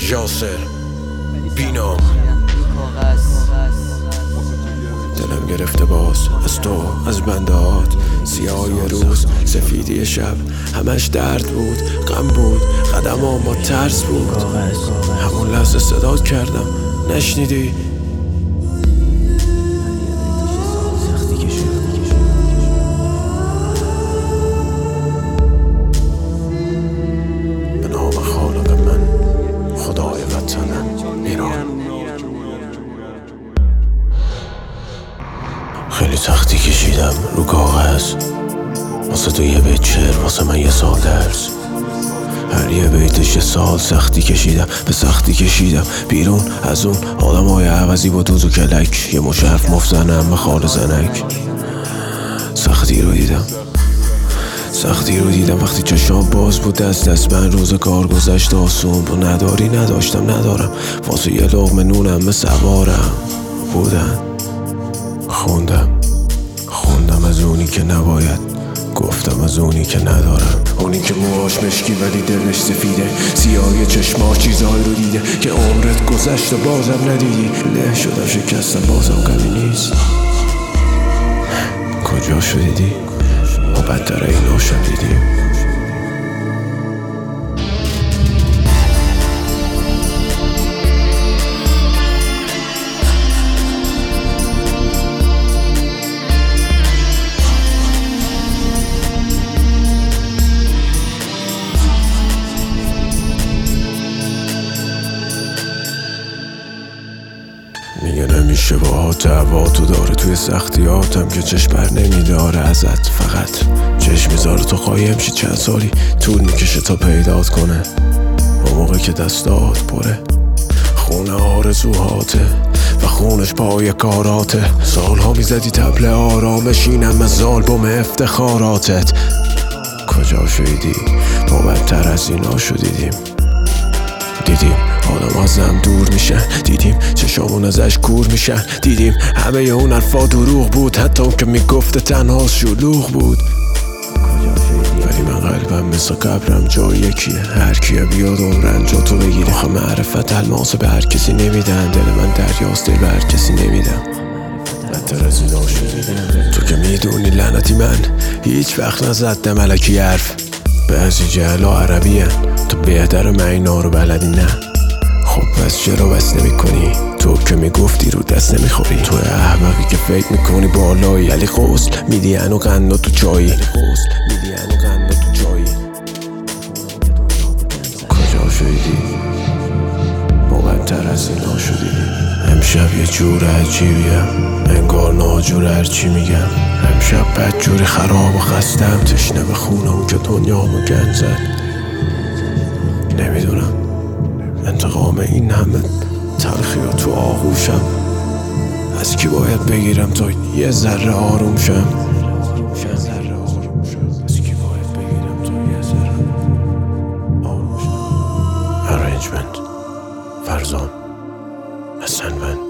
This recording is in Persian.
یاسر بینام دلم گرفته باز از تو، از بندهات، سیاهی روز، سفیدی شب، همش درد بود، غم بود، قدمام با ترس بود. همون لحظه صدات کردم، نشنیدی؟ به نام خالق من، خدای وطنم ایران. خیلی سختی کشیدم رو کاغذ، واسه تو یه بیت شعر، واسه من یه سال درس. هر یه بیتش یه سال سختی کشیدم، به سختی کشیدم بیرون از اون آدمای عوضی با دوز و کلک. یه مش حرف مفزنم به خال زنک. سختی رو دیدم وقتی چشام باز بود، دست من روزگار گذشت آسون. تو نداری نداشتم ندارم، واسه یه لقمه نونم سوارم بودن. خوندم از اونی که نباید، گفتم از اونی که ندارم. اونی که موهاش مشکی ولی دلش سفیده، سیاهی چشماش چیزایی رو دیده که عمرت گذشت و بازم ندیدی. له شدم شکستم بازم قوی نیست. کجا شدیدی؟ ما بدتر اینا شدیدیم. میگه نمیشه با دعوا تو داره، توی سختیاتم که چشم بر نمیداره ازت. فقط چشم میذاره تو قایم شی، چند سالی طول میکشه تا پیدات کنه. اون موقع که دستات پره خونه آرزوهاته و خونش پای کاراته. سالها میزدی طبل آرامش، اینم از آلبوم افتخاراتت. کجا شدیدی؟ ما بدتر از اینا شدیدیم. دیدیم آدم ازم دور میشن، دیدیم چشامون ازش کور میشن، دیدیم همه اون حرفا دروغ بود، حتی اون که میگفته تنها شلوغ بود. ولی من قلبم مثل قبرم جای یکیه، هر کیه بیاد اون رنجاتو بگیره. آخه معرفت الماس به هر کسی نمیدن، دل من دریاست دل به هر کسی نمیدم. بدتر از اینا شدیدم. تو که میدونی لعنتی من هیچ وقت نزدم الکی حرف. بعضی جهلا عربی هن، تو بهتر من اینا رو بلدی نه. خب پس چرا بس نمی کنی؟ تو که میگفتی رو دست نمیخوری. تو احمقی که فکر میکنی بالایی، علی غسل میدی انو قنده تو چایی. کجا شدیدی؟ ما بدتر از اینا شدیدیم. امشب یه جور عجیبیم، انگار ناجور هرچی میگم. امشب بدجوری خراب و خستم، تشنه به خونم که دنیامو گند زد. نمیدونم انتقام این همه تلخی و تو آغوشم از کی باید بگیرم تا یه ذره آروم شم. Arrangement فرزان حسن بند.